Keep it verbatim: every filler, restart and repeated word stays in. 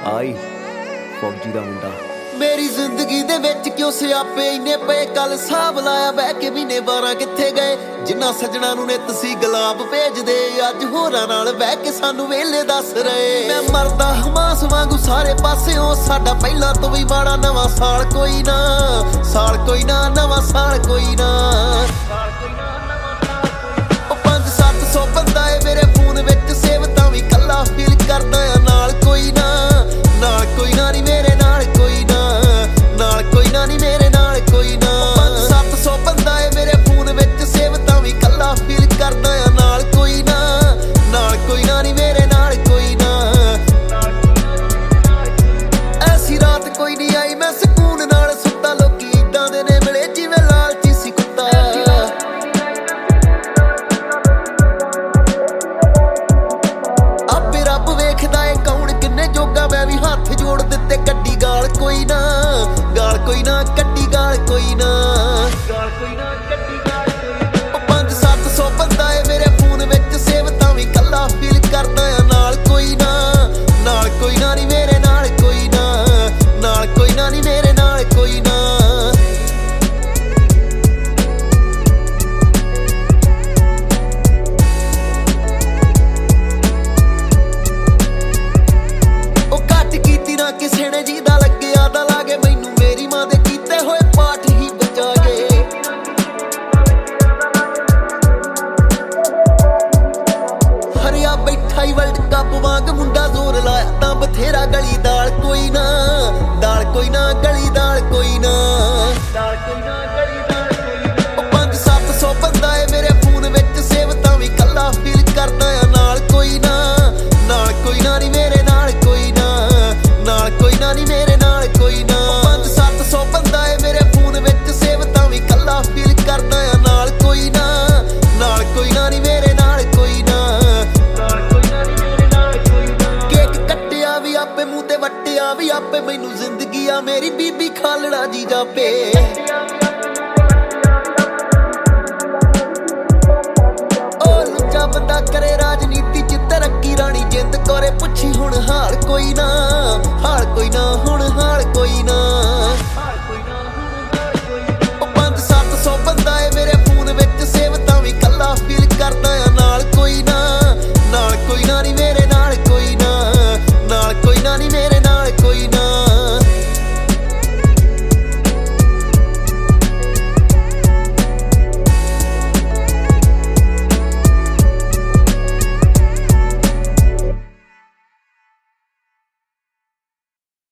ਆਈ ਫੌਜੀ ਦਾ ਮੁੰਡਾ। ਮੇਰੀ ਜ਼ਿੰਦਗੀ ਦੇ ਵਿੱਚ ਕਿਉਂ ਸਿਆਪੇ ਇੰਨੇ ਪਏ, ਕੱਲ ਸਾਹਬ ਲਾਇਆ ਬਹਿ ਕੇ ਮਹੀਨੇ ਬਾਰਾਂ ਕਿੱਥੇ ਗਏ। ਜਿੰਨਾ ਸੱਜਣਾ ਨੂੰ ਨਿੱਤ ਸੀ ਗੁਲਾਬ ਭੇਜਦੇ, ਅੱਜ ਹੋਰਾਂ ਨਾਲ ਬਹਿ ਕੇ ਸਾਨੂੰ ਵੇਲੇ ਦੱਸ ਰਹੇ। ਮੈਂ ਮਰਦਾ ਹਮਾਸ ਵਾਂਗੂ ਸਾਰੇ ਪਾਸਿਓਂ, ਸਾਡਾ ਪਹਿਲਾਂ ਤੋਂ ਵੀ ਮਾੜਾ ਨਵਾਂ ਸਾਲ ਕੋਈ ਨਾ, ਸਾਲ ਕੋਈ ਨਾ, ਨਵਾਂ ਸਾਲ ਕੋਈ ਨਾ।